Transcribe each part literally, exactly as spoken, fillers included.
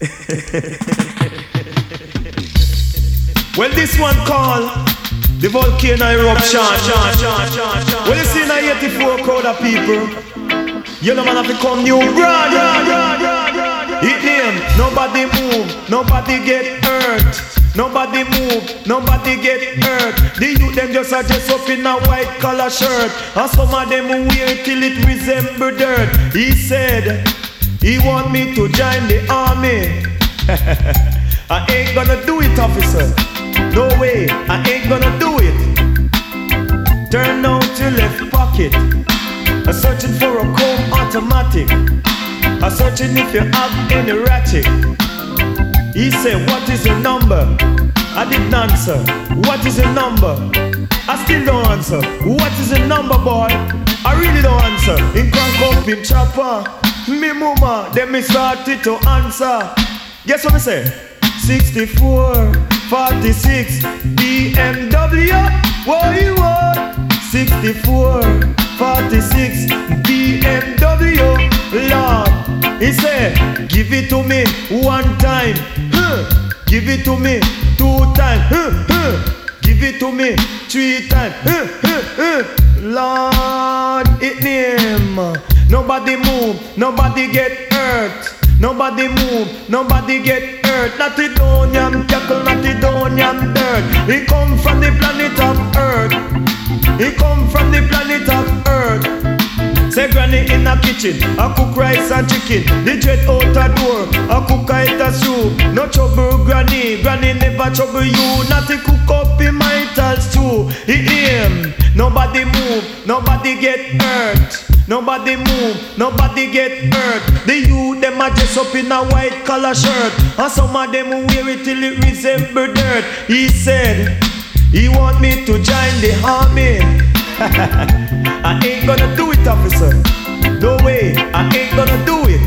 Well, this one called the volcano eruption. Well, you see in a eighty-four crowd of people, you know man have to come new brand. It name, nobody move, nobody get hurt. Nobody move, nobody get hurt. The youth them just a dress up in a white collar shirt, and some of them wear it till it resemble dirt. He said he want me to join the army. I ain't gonna do it, officer. No way, I ain't gonna do it. Turn out your left pocket. I'm searching for a comb automatic. I'm searching if you have any ratchet. He said, what is your number? I didn't answer. What is your number? I still don't answer. What is your number, boy? I really don't answer. In crank up in chopper, me mama, then me started to answer. Guess what I say? sixty-four, forty-six, B M W. What you want? sixty-four, forty-six, B M W. Lord, he said, give it to me one time, huh. Give it to me two times, huh, huh. Give it to me three times, huh, huh, huh. Lord, it name. Nobody move, nobody get hurt. Nobody move, nobody get hurt. Not the Donian cackle, not the Donian dirt. He come from the planet of Earth. He come from the planet of Earth. Say granny in a kitchen, I cook rice and chicken. The dread out a door, I cook a eat a stew. No trouble granny, granny never trouble you. Not to cook up in my stew. He aim, nobody move, nobody get hurt. Nobody move, nobody get hurt. The youth them a dress up in a white collar shirt, and some of them wear it till it resemble dirt. He said he want me to join the army. I ain't gonna do it, officer. No way, I ain't gonna do it.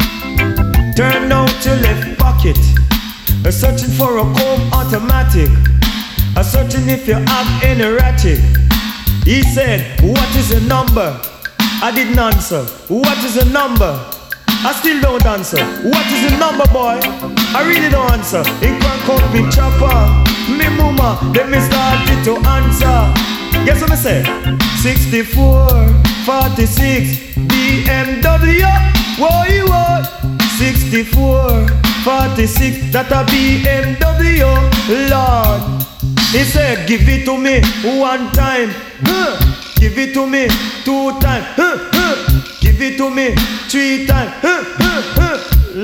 Turn out your left pocket. I'm searching for a comb automatic. I'm searching if you have any ratchet. He said, what is your number? I didn't answer. What is your number? I still don't answer. What is your number, boy? I really don't answer. In crank up in chopper, me mama, then me started to answer. Guess what I say? sixty-four, forty-six, B M W. What you want? sixty-four, forty-six, that a B M W. Lord, he said, give it to me one time, huh. Give it to me two times, huh, huh. Give it to me three times, huh, huh, huh.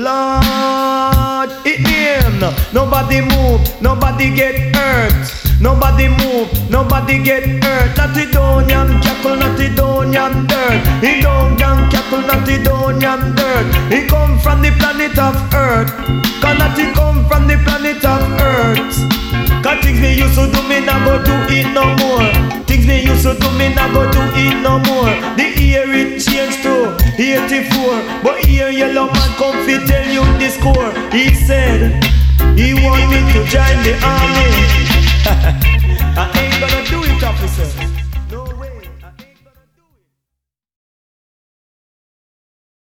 Lord, it him. Nobody move, nobody get hurt. Nobody move, nobody get hurt. Not the Donian cackle, not the Donian dirt. He don't gang cackle, not the Donian dirt. He come from the planet of Earth. Cannot he come from the planet of Earth? Cause things me used to do, me not go do it no more. Things me used to do, me not go do it no more. The year it changed to eighty-four, but here yellow man come fi tell you the score. He said he want me to join the army. I ain't gonna do it, officer.